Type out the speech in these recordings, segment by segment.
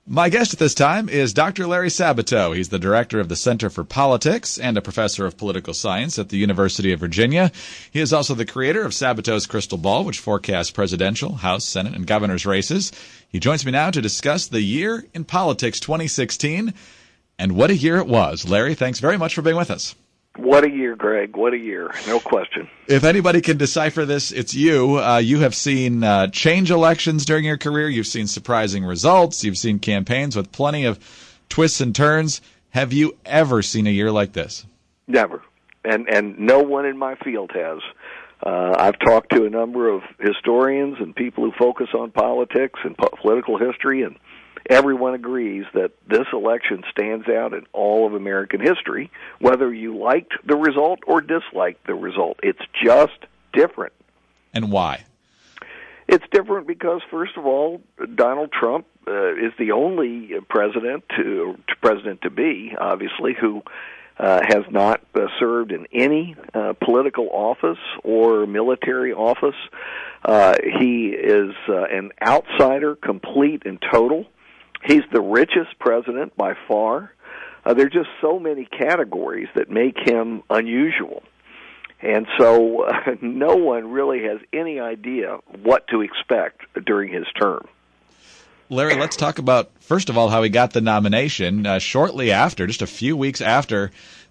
My guest at this time is Dr. Larry Sabato. He's the director of the Center for Politics and a professor of political science at the University of Virginia. He is also the creator of Sabato's Crystal Ball, which forecasts presidential, House, Senate, and governor's races. He joins me now to discuss the year in politics 2016 and what a year it was. Larry, thanks very much for being with us. What a year, Greg. What a year. No question. If anybody can decipher this, it's you. You have seen change elections during your career. You've seen surprising results. You've seen campaigns with plenty of twists and turns. Have you ever seen a year like this? Never. And no one in my field has. I've talked to a number of historians and people who focus on politics and political history, and everyone agrees that this election stands out in all of American history, whether you liked the result or disliked the result. It's just different. And why? It's different because, first of all, Donald Trump is the only president to be, obviously, who has not served in any political office or military office. He is an outsider, complete and total. He's the richest president by far. There are just so many categories that make him unusual. And so no one really has any idea what to expect during his term. Larry, let's talk about, first of all, how he got the nomination. Shortly after, just a few weeks after,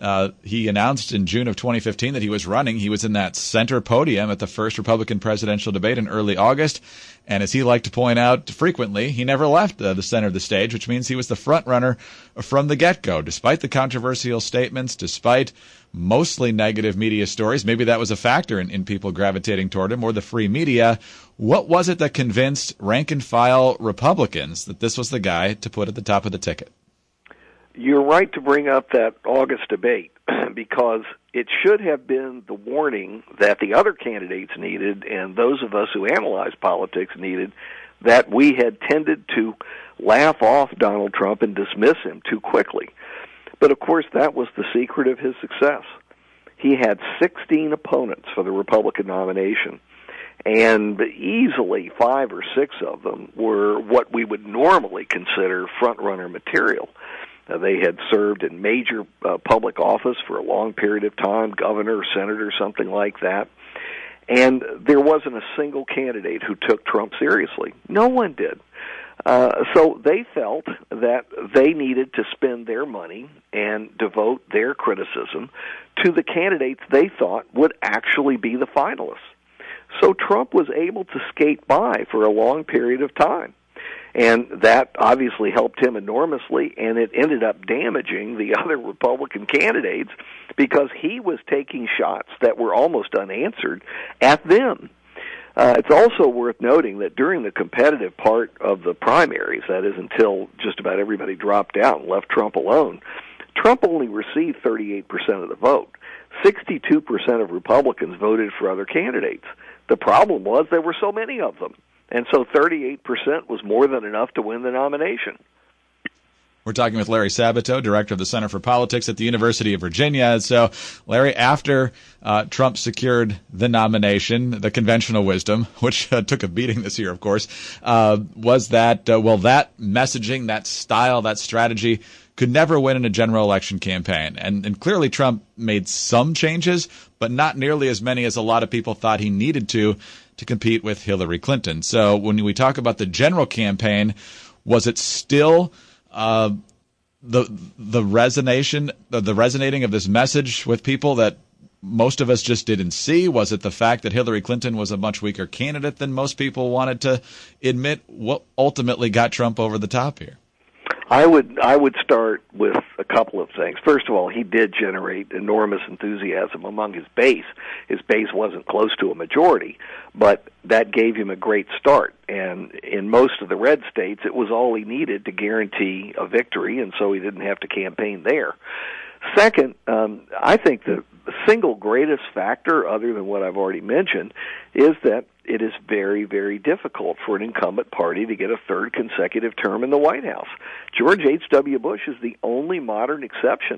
he announced in June of 2015 that he was running. He was in that center podium at the first Republican presidential debate in early August. And as he liked to point out frequently, he never left the center of the stage, which means he was the front runner from the get-go. Despite the controversial statements, despite mostly negative media stories, maybe that was a factor in people gravitating toward him, or the free media. What was it that convinced rank-and-file Republicans that this was the guy to put at the top of the ticket? You're right to bring up that August debate, because it should have been the warning that the other candidates needed, and those of us who analyze politics needed, that we had tended to laugh off Donald Trump and dismiss him too quickly. But, of course, that was the secret of his success. He had 16 opponents for the Republican nomination, and easily 5 or 6 of them were what we would normally consider front-runner material. They had served in major public office for a long period of time, governor, senator, something like that. And there wasn't a single candidate who took Trump seriously. No one did. So they felt that they needed to spend their money and devote their criticism to the candidates they thought would actually be the finalists. So Trump was able to skate by for a long period of time. And that obviously helped him enormously, and it ended up damaging the other Republican candidates because he was taking shots that were almost unanswered at them. It's also worth noting that during the competitive part of the primaries, that is until just about everybody dropped out and left Trump alone, Trump only received 38% of the vote. 62% of Republicans voted for other candidates. The problem was there were so many of them. And so 38% was more than enough to win the nomination. We're talking with Larry Sabato, director of the Center for Politics at the University of Virginia. So, Larry, after Trump secured the nomination, the conventional wisdom, which took a beating this year, of course, was that, that messaging, that style, that strategy could never win in a general election campaign. And clearly Trump made some changes, but not nearly as many as a lot of people thought he needed to compete with Hillary Clinton. So when we talk about the general campaign, was it still the resonating of this message with people that most of us just didn't see? Was it the fact that Hillary Clinton was a much weaker candidate than most people wanted to admit? What ultimately got Trump over the top here? I would start with a couple of things. First of all, he did generate enormous enthusiasm among his base. His base wasn't close to a majority, but that gave him a great start. And in most of the red states, it was all he needed to guarantee a victory, and so he didn't have to campaign there. Second, I think the single greatest factor, other than what I've already mentioned, is that it is very, very difficult for an incumbent party to get a third consecutive term in the White House. George H.W. Bush is the only modern exception.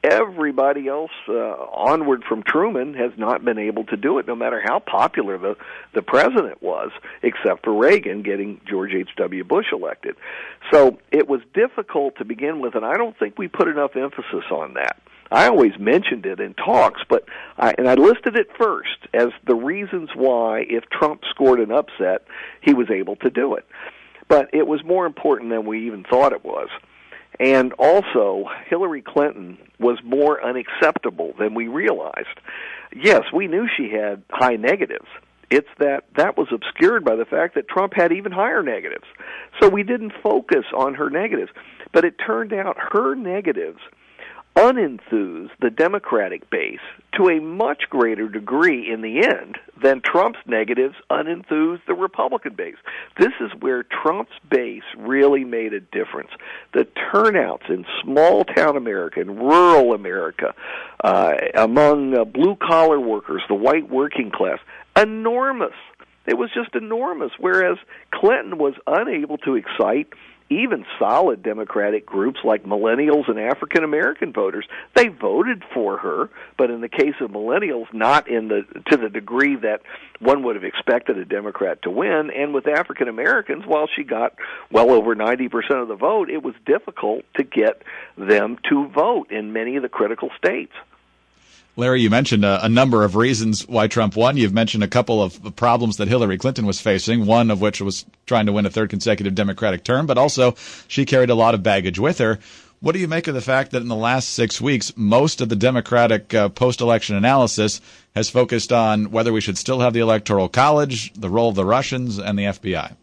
everybody else onward from Truman has not been able to do it, no matter how popular the president was, except for Reagan getting George H.W. Bush elected. So it was difficult to begin with, and I don't think we put enough emphasis on that. I always mentioned it in talks, but I listed it first as the reasons why, if Trump scored an upset, he was able to do it. But it was more important than we even thought it was. And also, Hillary Clinton was more unacceptable than we realized. Yes, we knew she had high negatives. It's that was obscured by the fact that Trump had even higher negatives. So we didn't focus on her negatives. But it turned out her negatives unenthused the Democratic base to a much greater degree in the end than Trump's negatives unenthused the Republican base. This is where Trump's base really made a difference. The turnouts in small-town America, in rural America, among blue-collar workers, the white working class, enormous. It was just enormous, whereas Clinton was unable to excite even solid Democratic groups like millennials and African American voters. They voted for her, but in the case of millennials, not to the degree that one would have expected a Democrat to win. And with African Americans, while she got well over 90% of the vote, it was difficult to get them to vote in many of the critical states. Larry, you mentioned a number of reasons why Trump won. You've mentioned a couple of problems that Hillary Clinton was facing, one of which was trying to win a third consecutive Democratic term, but also she carried a lot of baggage with her. What do you make of the fact that in the last 6 weeks, most of the Democratic post-election analysis has focused on whether we should still have the Electoral College, the role of the Russians, and the FBI?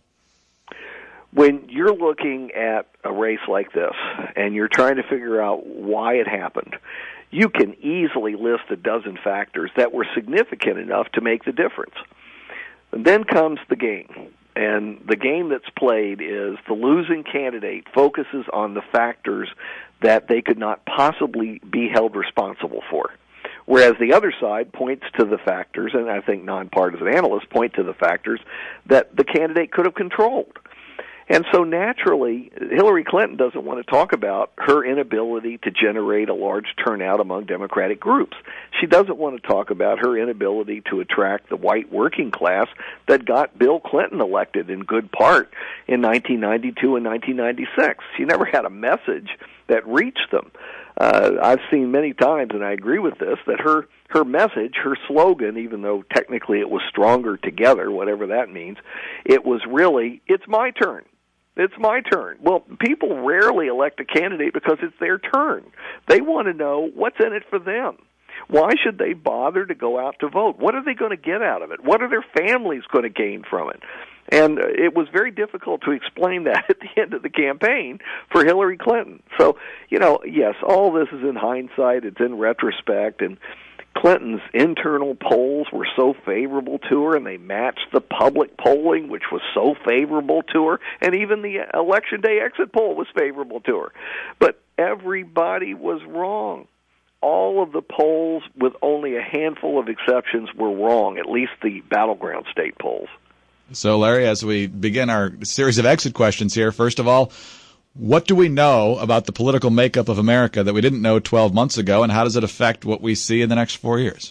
When you're looking at a race like this and you're trying to figure out why it happened, you can easily list a dozen factors that were significant enough to make the difference. And then comes the game. And the game that's played is the losing candidate focuses on the factors that they could not possibly be held responsible for. Whereas the other side points to the factors, and I think nonpartisan analysts point to the factors that the candidate could have controlled. And so naturally, Hillary Clinton doesn't want to talk about her inability to generate a large turnout among Democratic groups. She doesn't want to talk about her inability to attract the white working class that got Bill Clinton elected in good part in 1992 and 1996. She never had a message that reached them. I've seen many times, and I agree with this, that her message, her slogan, even though technically it was stronger together, whatever that means, it was really, it's my turn. It's my turn. Well, people rarely elect a candidate because it's their turn. They want to know what's in it for them. Why should they bother to go out to vote? What are they going to get out of it? What are their families going to gain from it? And it was very difficult to explain that at the end of the campaign for Hillary Clinton. So, yes, all this is in hindsight. It's in retrospect. And Clinton's internal polls were so favorable to her, and they matched the public polling, which was so favorable to her, and even the election day exit poll was favorable to her. But everybody was wrong. All of the polls, with only a handful of exceptions, were wrong, at least the battleground state polls. So, Larry, as we begin our series of exit questions here, first of all, what do we know about the political makeup of America that we didn't know 12 months ago, and how does it affect what we see in the next 4 years?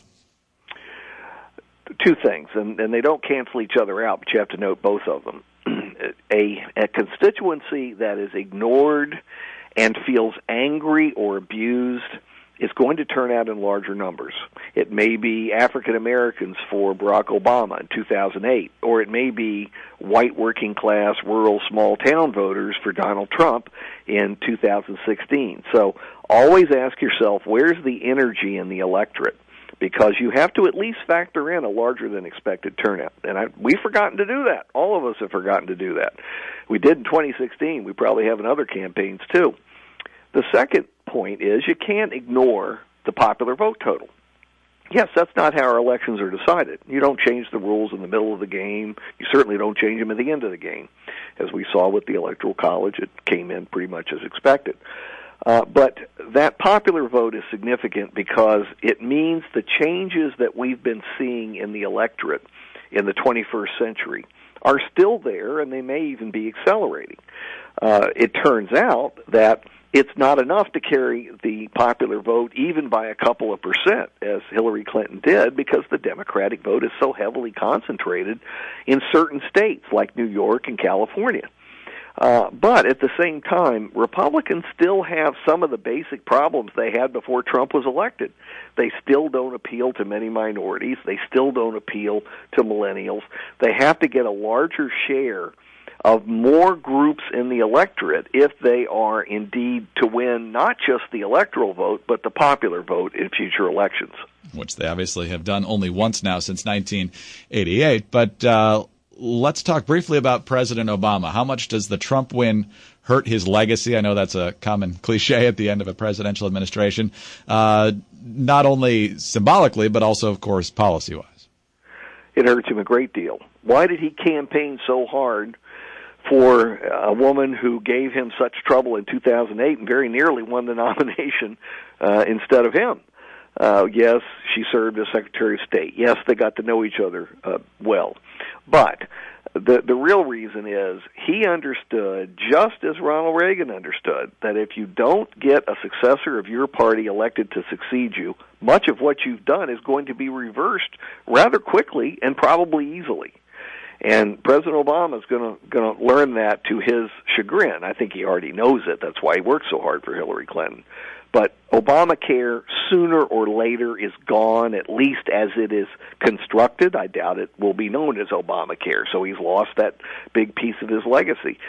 Two things, and they don't cancel each other out, but you have to note both of them. A constituency that is ignored and feels angry or abused is going to turn out in larger numbers. It may be African Americans for Barack Obama in 2008, or it may be white working class, rural, small town voters for Donald Trump in 2016. So always ask yourself, where's the energy in the electorate? Because you have to at least factor in a larger than expected turnout. And we've forgotten to do that. All of us have forgotten to do that. We did in 2016. We probably have in other campaigns too. The second point is you can't ignore the popular vote total. Yes, that's not how our elections are decided. You don't change the rules in the middle of the game. You certainly don't change them at the end of the game. As we saw with the Electoral College, it came in pretty much as expected. But that popular vote is significant because it means the changes that we've been seeing in the electorate in the 21st century are still there, and they may even be accelerating. It turns out that it's not enough to carry the popular vote even by a couple of percent, as Hillary Clinton did, because the Democratic vote is so heavily concentrated in certain states like New York and California. But at the same time, Republicans still have some of the basic problems they had before Trump was elected. They still don't appeal to many minorities. They still don't appeal to millennials. They have to get a larger share of more groups in the electorate if they are indeed to win not just the electoral vote, but the popular vote in future elections. Which they obviously have done only once now since 1988. But let's talk briefly about President Obama. How much does the Trump win hurt his legacy? I know that's a common cliche at the end of a presidential administration, not only symbolically, but also, of course, policy-wise. It hurts him a great deal. Why did he campaign so hard for a woman who gave him such trouble in 2008 and very nearly won the nomination instead of him? Yes, she served as Secretary of State. Yes, they got to know each other well. But the real reason is he understood, just as Ronald Reagan understood, that if you don't get a successor of your party elected to succeed you, much of what you've done is going to be reversed rather quickly and probably easily. And President Obama is going to learn that to his chagrin. I think he already knows it. That's why he worked so hard for Hillary Clinton. But Obamacare, sooner or later, is gone, at least as it is constructed. I doubt it will be known as Obamacare, so he's lost that big piece of his legacy.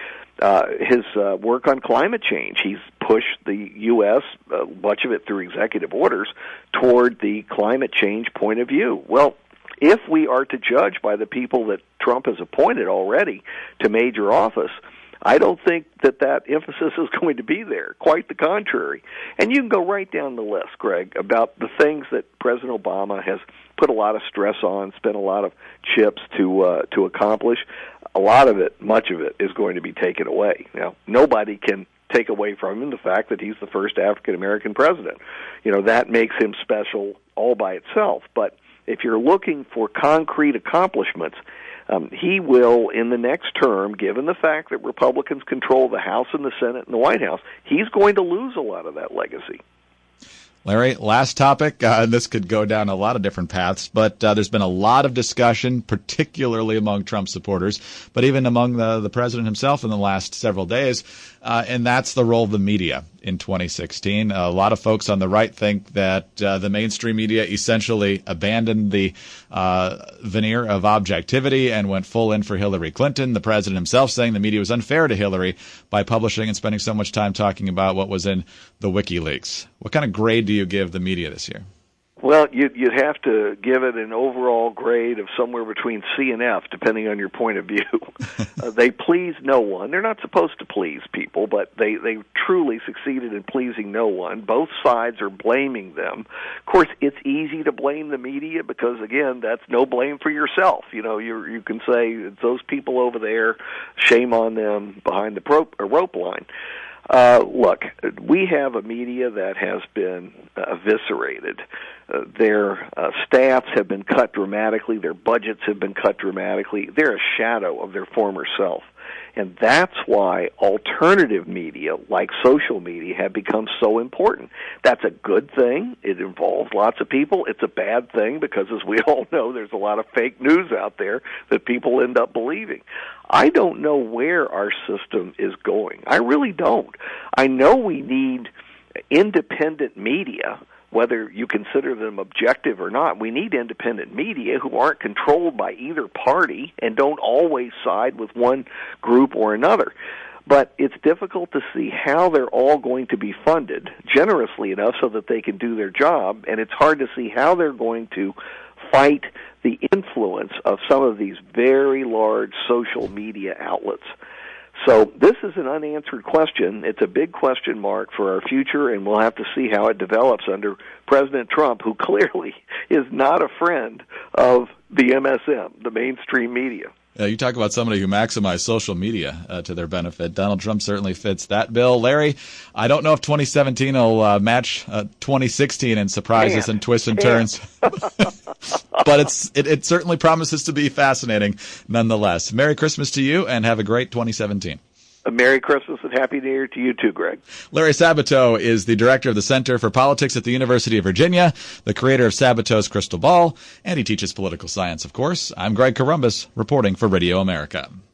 His work on climate change, he's pushed the U.S., much of it through executive orders, toward the climate change point of view. Well, if we are to judge by the people that Trump has appointed already to major office, I don't think that emphasis is going to be there. Quite the contrary. And you can go right down the list, Greg, about the things that President Obama has put a lot of stress on, spent a lot of chips to accomplish. A lot of it, much of it, is going to be taken away. Now, nobody can take away from him the fact that he's the first African-American president. You know, that makes him special all by itself. But if you're looking for concrete accomplishments, he will, in the next term, given the fact that Republicans control the House and the Senate and the White House, he's going to lose a lot of that legacy. Larry, last topic, and this could go down a lot of different paths, but there's been a lot of discussion, particularly among Trump supporters, but even among the president himself in the last several days, and that's the role of the media in 2016. A lot of folks on the right think that the mainstream media essentially abandoned the veneer of objectivity and went full in for Hillary Clinton. The president himself saying the media was unfair to Hillary by publishing and spending so much time talking about what was in the WikiLeaks. What kind of grade do you give the media this year? Well, you'd have to give it an overall grade of somewhere between C and F, depending on your point of view. They please no one. They're not supposed to please people, but they truly succeeded in pleasing no one. Both sides are blaming them. Of course, it's easy to blame the media because, again, that's no blame for yourself. You know, you can say, it's those people over there, shame on them behind the rope line. Look, we have a media that has been eviscerated. Their staffs have been cut dramatically. Their budgets have been cut dramatically. They're a shadow of their former self. And that's why alternative media, like social media, have become so important. That's a good thing. It involves lots of people. It's a bad thing because, as we all know, there's a lot of fake news out there that people end up believing. I don't know where our system is going. I really don't. I know we need independent media, whether you consider them objective or not. We need independent media who aren't controlled by either party and don't always side with one group or another. But it's difficult to see how they're all going to be funded generously enough so that they can do their job, and it's hard to see how they're going to fight the influence of some of these very large social media outlets. So this is an unanswered question. It's a big question mark for our future, and we'll have to see how it develops under President Trump, who clearly is not a friend of the MSM, the mainstream media. You talk about somebody who maximized social media to their benefit. Donald Trump certainly fits that bill. Larry, I don't know if 2017 will match 2016 in surprises and twists and turns, but it certainly promises to be fascinating nonetheless. Merry Christmas to you, and have a great 2017. A Merry Christmas and Happy New Year to you too, Greg. Larry Sabato is the director of the Center for Politics at the University of Virginia, the creator of Sabato's Crystal Ball, and he teaches political science, of course. I'm Greg Corombos, reporting for Radio America.